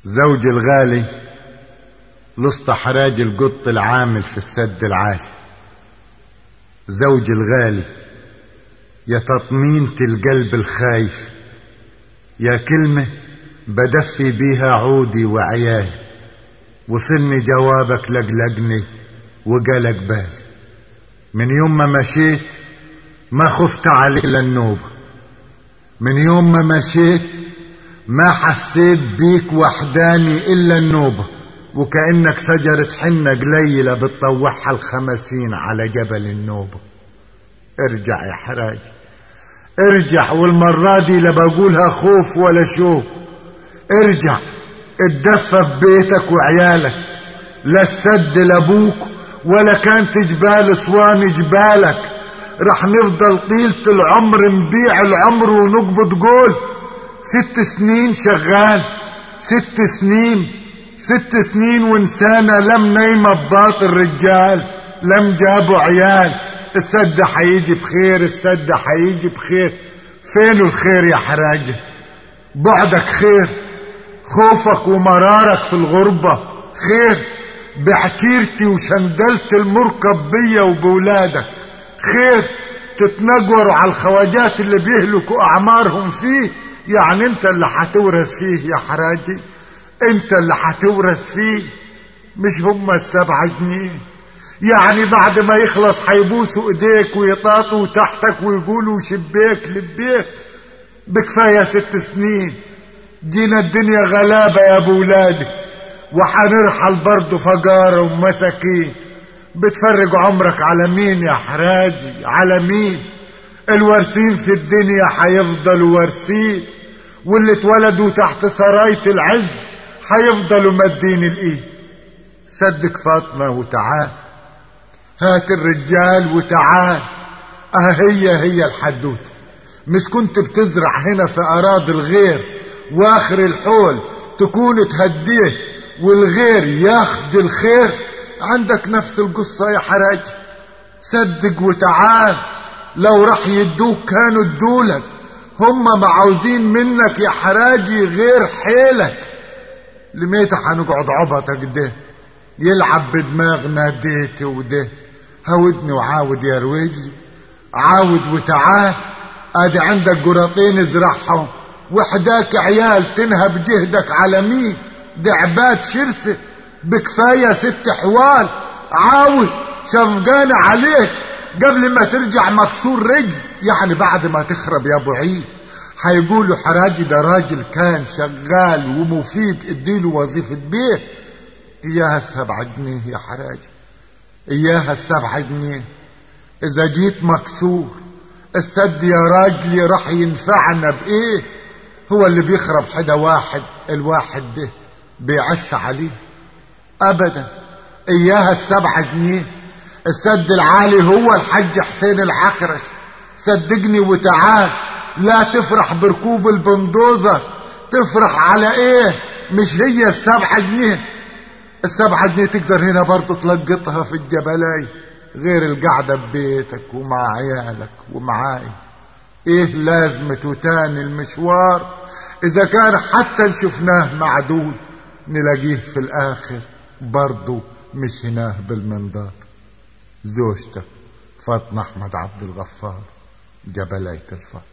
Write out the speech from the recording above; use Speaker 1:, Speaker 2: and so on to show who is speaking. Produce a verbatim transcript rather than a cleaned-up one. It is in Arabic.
Speaker 1: زوجي الغالي لسط حراج القط العامل في السد العالي. زوجي الغالي يا تطمينة القلب الخايف، يا كلمة بدفي بيها عودي وعيالي، وصلني جوابك لقلقني وقلق بالي. من يوم ما مشيت ما خفت عليه الا النوبة، من يوم ما مشيت ما حسيت بيك وحداني الا النوبة، وكأنك شجرة حنة قليلة بتطوحها الخمسين على جبل النوبة. ارجع يا حراجي ارجع، والمرة دي لا بقولها خوف ولا شوق. ارجع اتدفى ببيتك وعيالك، لا السد لابوك ولا كانت جبال اسوان جبالك. رح نفضل طيلة العمر نبيع العمر ونقبض قول. ست سنين شغال، ست سنين ست سنين وانسانة لم نايمة بباطن رجال، لم جابوا عيال. السد حيجي بخير، السد حيجي بخير. فين الخير يا حراجة؟ بعدك خير، خوفك ومرارك في الغربة خير، بعتيرتي وشندلت المركب بيا وبولادك خير. تتنجوروا على الخواجات اللي بيهلكوا اعمارهم فيه، يعني انت اللي حتورث فيه يا حراجي، انت اللي حتورث فيه، مش هم السبعة جنيه. يعني بعد ما يخلص حيبوسوا ايديك ويطاطوا تحتك ويقولوا شبيك لبيك. بكفاية ست سنين جينا الدنيا غلابة يا ابو ولادي، وحنرحل برضو فقارة ومساكين. بتفرج عمرك على مين يا حراجي؟ على مين؟ الوارثين في الدنيا حيفضلوا وارثين، واللي اتولدوا تحت سراية العز حيفضلوا مدين الايد. صدق فاطمة وتعال، هات الرجال وتعال. اه هي هي الحدوته. مش كنت بتزرع هنا في اراضي الغير، واخر الحول تكون تهديه والغير ياخد الخير؟ عندك نفس القصة يا حراجي. صدق وتعال، لو رح يدوك كانوا ادولك. هم ما عاوزين منك يا حراجي غير حيلك. لميت حنقعد عبطك ده يلعب بدماغنا ديت وده؟ هودني وعاود يا رويجي، عاود وتعال. ادي عندك قراطين ازرعهم، وحداك عيال تنهب جهدك على مين؟ دي عباد شرسة. بكفاية ست حوال، عاود شفقان عليك قبل ما ترجع مكسور رجل. يعني بعد ما تخرب يا ابو عيد حيقولوا حراجي ده راجل كان شغال ومفيد، اديله وظيفة بيه. اياها السبعة جنيه يا حراجي، اياها السبعة جنيه. اذا جيت مكسور السد يا راجلي راح ينفعنا بايه؟ هو اللي بيخرب حدا واحد، الواحد ده بيعس عليه ابدا. اياها السبعة جنيه. السد العالي هو الحج حسين العكرش. صدقني وتعال، لا تفرح بركوب البندوزة، تفرح على ايه؟ مش هي السبعة جنيه. السبعة جنيه تقدر هنا برضو تلقطها في الجبلاي، غير القعدة ببيتك ومع عيالك ومعاي. ايه لازمته تاني المشوار اذا كان حتى شفناه معدول نلاقيه في الاخر برضو مشيناه بالمنظار. زوجتك فاطمة احمد عبد الغفار، جبلاية الفار.